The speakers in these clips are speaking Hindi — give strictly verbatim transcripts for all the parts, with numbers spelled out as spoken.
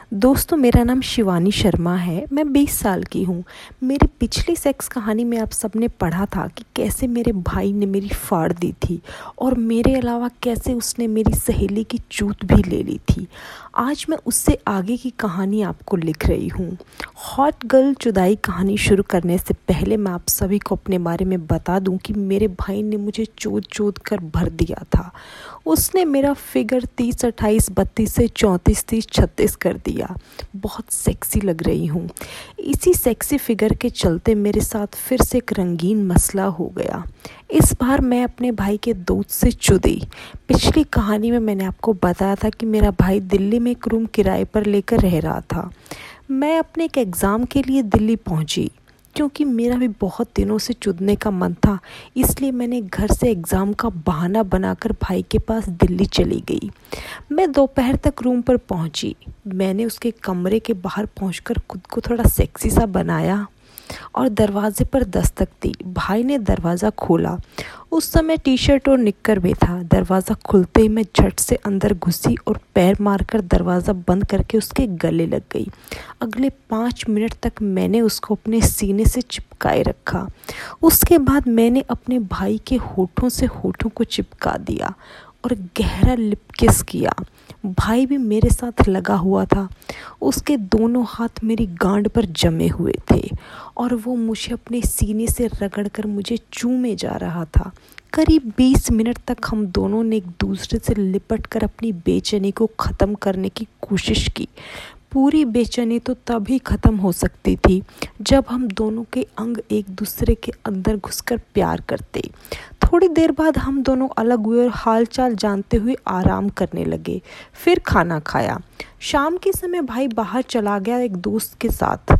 दोस्तों, मेरा नाम शिवानी शर्मा है। मैं बीस साल की हूँ। मेरी पिछली सेक्स कहानी में आप सबने पढ़ा था कि कैसे मेरे भाई ने मेरी फाड़ दी थी और मेरे अलावा कैसे उसने मेरी सहेली की चूत भी ले ली थी। आज मैं उससे आगे की कहानी आपको लिख रही हूँ। हॉट गर्ल जुदाई कहानी शुरू करने से पहले मैं आप सभी को अपने बारे में बता दूं कि मेरे भाई ने मुझे चोद चोद कर भर दिया था। उसने मेरा फिगर तीस अट्ठाईस बत्तीस से चौंतीस तीस छत्तीस कर दिया। बहुत सेक्सी लग रही हूँ। इसी सेक्सी फिगर के चलते मेरे साथ फिर से एक रंगीन मसला हो गया। इस बार मैं अपने भाई के दोस्त से चुदी। पिछली कहानी में मैंने आपको बताया था कि मेरा भाई दिल्ली में एक रूम किराए पर लेकर रह रहा था। मैं अपने एक एग्ज़ाम के लिए दिल्ली पहुंची। क्योंकि मेरा भी बहुत दिनों से चुदने का मन था, इसलिए मैंने घर से एग्ज़ाम का बहाना बनाकर भाई के पास दिल्ली चली गई। मैं दोपहर तक रूम पर पहुंची। मैंने उसके कमरे के बाहर पहुंचकर खुद को थोड़ा सेक्सी सा बनाया और दरवाजे पर दस्तक दी। भाई ने दरवाज़ा खोला। उस समय टी शर्ट और निक्कर में था। दरवाज़ा खुलते ही मैं झट से अंदर घुसी और पैर मारकर दरवाज़ा बंद करके उसके गले लग गई। अगले पाँच मिनट तक मैंने उसको अपने सीने से चिपकाए रखा। उसके बाद मैंने अपने भाई के होठों से होठों को चिपका दिया और गहरा लिप किस किया। भाई भी मेरे साथ लगा हुआ था। उसके दोनों हाथ मेरी गांड पर जमे हुए थे और वो मुझे अपने सीने से रगड़कर मुझे चूमे जा रहा था। करीब बीस मिनट तक हम दोनों ने एक दूसरे से लिपट कर अपनी बेचैनी को ख़त्म करने की कोशिश की। पूरी बेचैनी तो तभी ख़त्म हो सकती थी जब हम दोनों के अंग एक दूसरे के अंदर घुसकर प्यार करते। थोड़ी देर बाद हम दोनों अलग हुए और हालचाल जानते हुए आराम करने लगे। फिर खाना खाया। शाम के समय भाई बाहर चला गया एक दोस्त के साथ।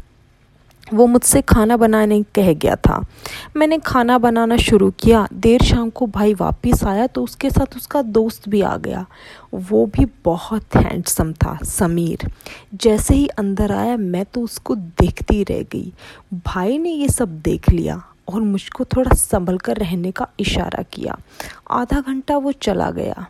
वो मुझसे खाना बनाने कह गया था। मैंने खाना बनाना शुरू किया। देर शाम को भाई वापस आया तो उसके साथ उसका दोस्त भी आ गया। वो भी बहुत हैंडसम था, समीर। जैसे ही अंदर आया मैं तो उसको देखती रह गई। भाई ने ये सब देख लिया और मुझको थोड़ा संभल कर रहने का इशारा किया। आधा घंटा वो चला गया।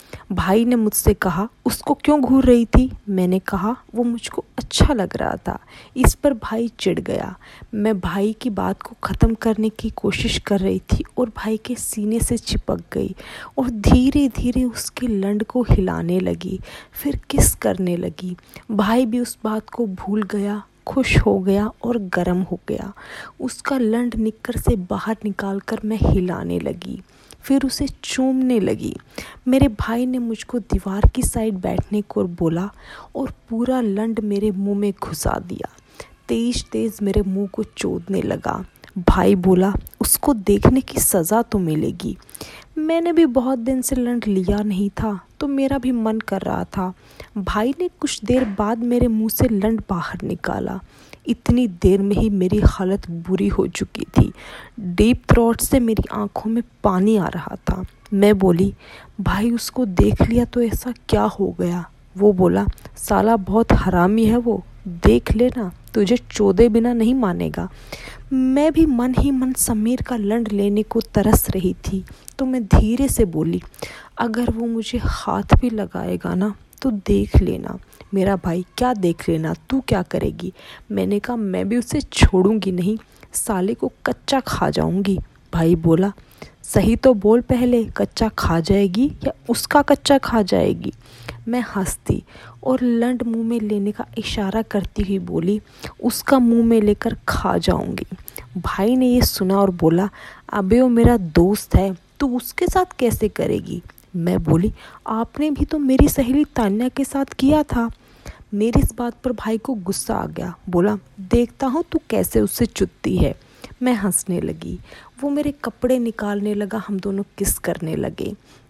भाई ने मुझसे कहा, उसको क्यों घूर रही थी? मैंने कहा, वो मुझको अच्छा लग रहा था। इस पर भाई चिढ़ गया। मैं भाई की बात को ख़त्म करने की कोशिश कर रही थी और भाई के सीने से चिपक गई और धीरे धीरे उसके लंड को हिलाने लगी, फिर किस करने लगी। भाई भी उस बात को भूल गया, खुश हो गया और गर्म हो गया। उसका लंड निक्कर से बाहर निकालकर मैं हिलाने लगी, फिर उसे चूमने लगी। मेरे भाई ने मुझको दीवार की साइड बैठने को बोला और पूरा लंड मेरे मुंह में घुसा दिया। तेज तेज मेरे मुंह को चोदने लगा। भाई बोला, उसको देखने की सज़ा तो मिलेगी। मैंने भी बहुत दिन से लंड लिया नहीं था तो मेरा भी मन कर रहा था। भाई ने कुछ देर बाद मेरे मुंह से लंड बाहर निकाला। इतनी देर में ही मेरी हालत बुरी हो चुकी थी। डीप थ्रोट से मेरी आंखों में पानी आ रहा था। मैं बोली, भाई उसको देख लिया तो ऐसा क्या हो गया? वो बोला, साला बहुत हरामी है वो, देख लेना, तुझे चोदे बिना नहीं मानेगा। मैं भी मन ही मन समीर का लंड लेने को तरस रही थी तो मैं धीरे से बोली, अगर वो मुझे हाथ भी लगाएगा ना तो देख लेना। मेरा भाई, क्या देख लेना, तू क्या करेगी? मैंने कहा, मैं भी उसे छोड़ूंगी नहीं, साले को कच्चा खा जाऊंगी। भाई बोला, सही तो बोल पहले, कच्चा खा जाएगी या उसका कच्चा खा जाएगी? मैं हंसती और लंड मुंह में लेने का इशारा करती हुई बोली, उसका मुंह में लेकर खा जाऊंगी। भाई ने ये सुना और बोला, अबे वो मेरा दोस्त है, तू उसके साथ कैसे करेगी? मैं बोली, आपने भी तो मेरी सहेली तान्या के साथ किया था। मेरी इस बात पर भाई को गुस्सा आ गया। बोला, देखता हूँ तू कैसे उससे चुदती है। मैं हंसने लगी। वो मेरे कपड़े निकालने लगा। हम दोनों किस करने लगे।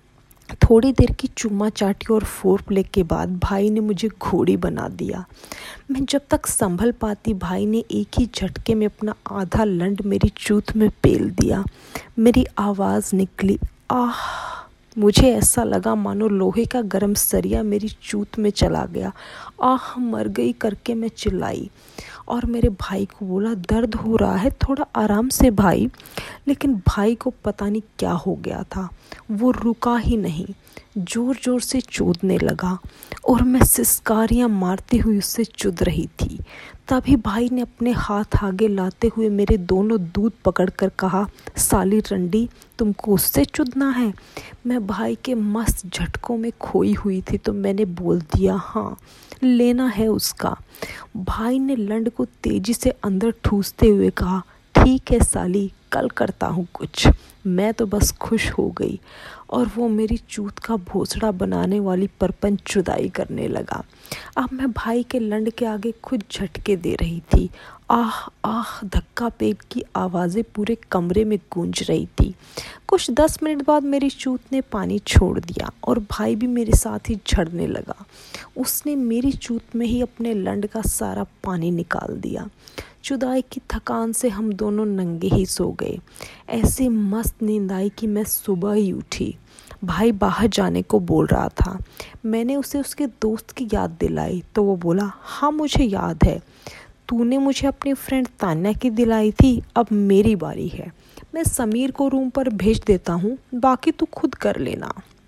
थोड़ी देर की चुम्मा चाटी और फोर प्ले के बाद भाई ने मुझे घोड़ी बना दिया। मैं जब तक संभल पाती भाई ने एक ही झटके में अपना आधा लंड मेरी चूत में पेल दिया। मेरी आवाज़ निकली, आह। मुझे ऐसा लगा मानो लोहे का गर्म सरिया मेरी चूत में चला गया। आह, मर गई करके मैं चिल्लाई और मेरे भाई को बोला, दर्द हो रहा है, थोड़ा आराम से भाई। लेकिन भाई को पता नहीं क्या हो गया था, वो रुका ही नहीं। जोर जोर से चूदने लगा और मैं सिसकारियाँ मारती हुई उससे चुद रही थी। तभी भाई ने अपने हाथ आगे लाते हुए मेरे दोनों दूध पकड़कर कहा, साली रंडी, तुमको उससे चुदना है। मैं भाई के मस्त झटकों में खोई हुई थी तो मैंने बोल दिया, हाँ लेना है उसका। भाई ने लंड को तेजी से अंदर ठूसते हुए कहा, ठीक है साली, कल करता हूँ कुछ। मैं तो बस खुश हो गई और वो मेरी चूत का भोसड़ा बनाने वाली परपंच चुदाई करने लगा। अब मैं भाई के लंड के आगे खुद झटके दे रही थी। आह आह धक्का पेट की आवाज़ें पूरे कमरे में गूंज रही थी। कुछ दस मिनट बाद मेरी चूत ने पानी छोड़ दिया और भाई भी मेरे साथ ही झड़ने लगा। उसने मेरी चूत में ही अपने लंड का सारा पानी निकाल दिया। चुदाई की थकान से हम दोनों नंगे ही सो गए। ऐसी मस्त नींद आई कि मैं सुबह ही उठी। भाई बाहर जाने को बोल रहा था। मैंने उसे उसके दोस्त की याद दिलाई तो वो बोला, हाँ मुझे याद है, तूने मुझे अपनी फ्रेंड तान्या की दिलाई थी, अब मेरी बारी है। मैं समीर को रूम पर भेज देता हूँ, बाकी तू खुद कर लेना।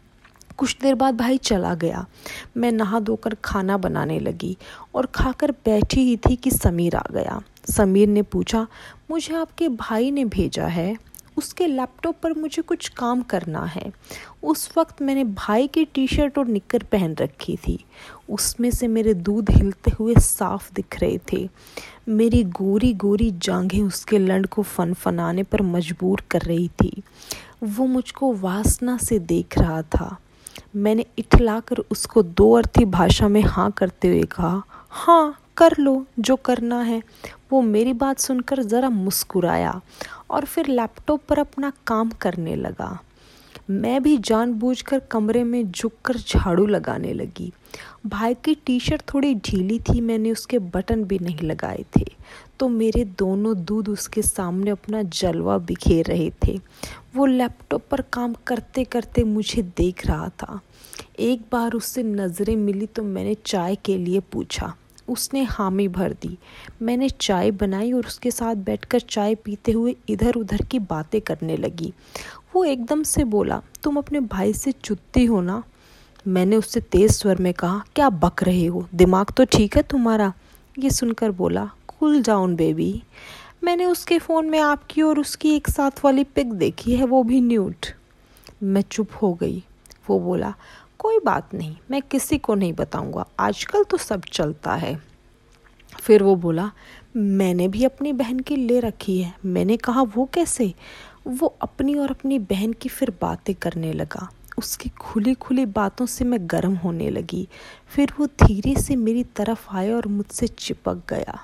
कुछ देर बाद भाई चला गया। मैं नहा धोकर खाना बनाने लगी और खाकर बैठी ही थी कि समीर आ गया। समीर ने पूछा, मुझे आपके भाई ने भेजा है, उसके लैपटॉप पर मुझे कुछ काम करना है। उस वक्त मैंने भाई की टी शर्ट और निक्कर पहन रखी थी। उसमें से मेरे दूध हिलते हुए साफ दिख रहे थे। मेरी गोरी गोरी जांघें उसके लंड को फनफनाने पर मजबूर कर रही थी। वो मुझको वासना से देख रहा था। मैंने इठलाकर उसको दो अर्थी भाषा में हाँ करते हुए कहा, हाँ कर लो जो करना है। वो मेरी बात सुनकर ज़रा मुस्कुराया और फिर लैपटॉप पर अपना काम करने लगा। मैं भी जानबूझकर कमरे में झुककर झाड़ू लगाने लगी। भाई की टी शर्ट थोड़ी ढीली थी, मैंने उसके बटन भी नहीं लगाए थे, तो मेरे दोनों दूध उसके सामने अपना जलवा बिखेर रहे थे। वो लैपटॉप पर काम करते करते मुझे देख रहा था। एक बार उससे नज़रें मिली तो मैंने चाय के लिए पूछा। उसने हामी भर दी। मैंने चाय बनाई और उसके साथ बैठकर चाय पीते हुए इधर उधर की बातें करने लगी। वो एकदम से बोला, तुम अपने भाई से चुदती हो ना? मैंने उससे तेज़ स्वर में कहा, क्या बक रहे हो, दिमाग तो ठीक है तुम्हारा? ये सुनकर बोला, कूल डाउन बेबी। मैंने उसके फ़ोन में आपकी और उसकी एक साथ वाली पिक देखी है, वो भी न्यूड। मैं चुप हो गई। वो बोला, कोई बात नहीं, मैं किसी को नहीं बताऊंगा, आजकल तो सब चलता है। फिर वो बोला, मैंने भी अपनी बहन की ले रखी है। मैंने कहा, वो कैसे? वो अपनी और अपनी बहन की फिर बातें करने लगा। उसकी खुली खुली बातों से मैं गर्म होने लगी। फिर वो धीरे से मेरी तरफ आया और मुझसे चिपक गया।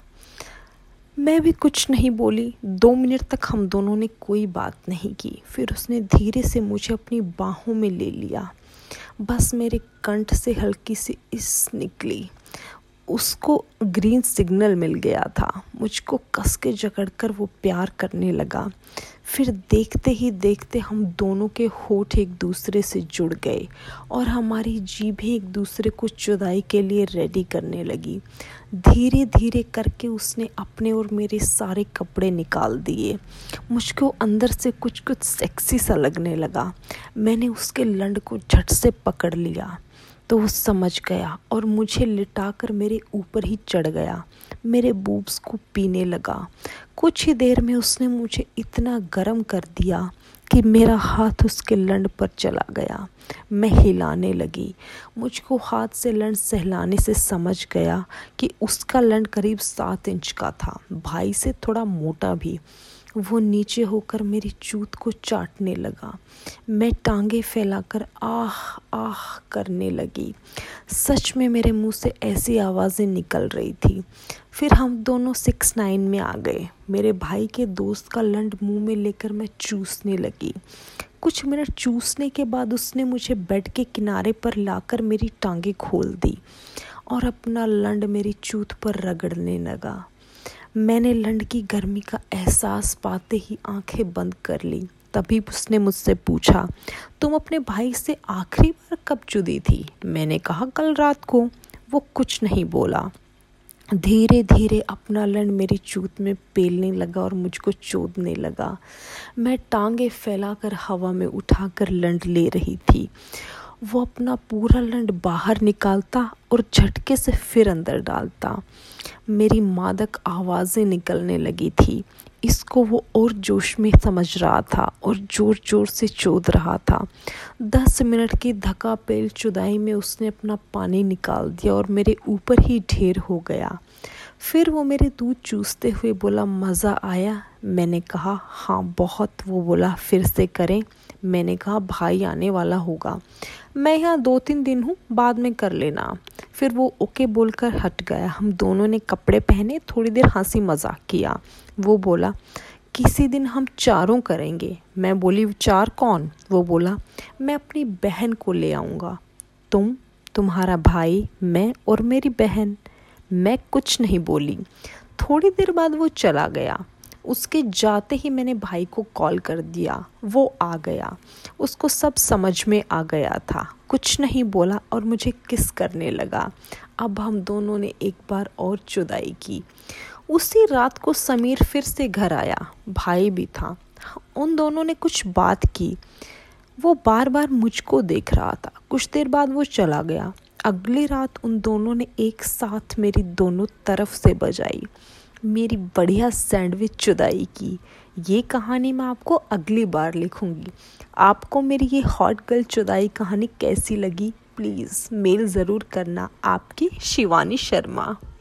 मैं भी कुछ नहीं बोली। दो मिनट तक हम दोनों ने कोई बात नहीं की। फिर उसने धीरे से मुझे अपनी बाहों में ले लिया। बस मेरे कंठ से हल्की सी इस निकली। उसको ग्रीन सिग्नल मिल गया था। मुझको कस के जकड़कर वो प्यार करने लगा। फिर देखते ही देखते हम दोनों के होठ एक दूसरे से जुड़ गए और हमारी जीभें एक दूसरे को जुदाई के लिए रेडी करने लगी। धीरे धीरे करके उसने अपने और मेरे सारे कपड़े निकाल दिए। मुझको अंदर से कुछ कुछ सेक्सी सा लगने लगा। मैंने उसके लंड को झट से पकड़ लिया तो वो समझ गया और मुझे लिटाकर मेरे ऊपर ही चढ़ गया। मेरे बूब्स को पीने लगा। कुछ ही देर में उसने मुझे इतना गर्म कर दिया कि मेरा हाथ उसके लंड पर चला गया। मैं हिलाने लगी। मुझको हाथ से लंड सहलाने से समझ गया कि उसका लंड करीब सात इंच का था, भाई से थोड़ा मोटा भी। वो नीचे होकर मेरी चूत को चाटने लगा। मैं टांगे फैलाकर आह आह करने लगी। सच में मेरे मुंह से ऐसी आवाज़ें निकल रही थी। फिर हम दोनों सिक्स नाइन में आ गए। मेरे भाई के दोस्त का लंड मुंह में लेकर मैं चूसने लगी। कुछ मिनट चूसने के बाद उसने मुझे बेड के किनारे पर लाकर मेरी टांगे खोल दी और अपना लंड मेरी चूत पर रगड़ने लगा। मैंने लंड की गर्मी का एहसास पाते ही आंखें बंद कर ली। तभी उसने मुझसे पूछा, तुम अपने भाई से आखिरी बार कब चुदी थी? मैंने कहा, कल रात को। वो कुछ नहीं बोला। धीरे धीरे अपना लंड मेरी चूत में पेलने लगा और मुझको चोदने लगा। मैं टांगे फैलाकर हवा में उठाकर लंड ले रही थी वो अपना पूरा लंड बाहर निकालता और झटके से फिर अंदर डालता। मेरी मादक आवाज़ें निकलने लगी थी। इसको वो और जोश में समझ रहा था और जोर जोर से चोद रहा था। दस मिनट की धक्का पेल चुदाई में उसने अपना पानी निकाल दिया और मेरे ऊपर ही ढेर हो गया। फिर वो मेरे दूध चूसते हुए बोला, मज़ा आया? मैंने कहा हाँ बहुत। वो बोला फिर से करें? मैंने कहा भाई आने वाला होगा, मैं यहाँ दो तीन दिन हूँ, बाद में कर लेना। फिर वो ओके बोलकर हट गया। हम दोनों ने कपड़े पहने, थोड़ी देर हंसी मजाक किया। वो बोला किसी दिन हम चारों करेंगे। मैं बोली चार कौन? वो बोला मैं अपनी बहन को ले आऊँगा, तुम, तुम्हारा भाई, मैं और मेरी बहन। मैं कुछ नहीं बोली। थोड़ी देर बाद वो चला गया। उसके जाते ही मैंने भाई को कॉल कर दिया। वो आ गया। उसको सब समझ में आ गया था। कुछ नहीं बोला और मुझे किस करने लगा। अब हम दोनों ने एक बार और जुदाई की। उसी रात को समीर फिर से घर आया। भाई भी था। उन दोनों ने कुछ बात की। वो बार बार मुझको देख रहा था। कुछ देर बाद वो चला गया। अगली रात उन दोनों ने एक साथ मेरी दोनों तरफ से बजाई, मेरी बढ़िया सैंडविच चुदाई की। ये कहानी मैं आपको अगली बार लिखूंगी। आपको मेरी ये हॉट गर्ल चुदाई कहानी कैसी लगी प्लीज़ मेल ज़रूर करना। आपकी शिवानी शर्मा।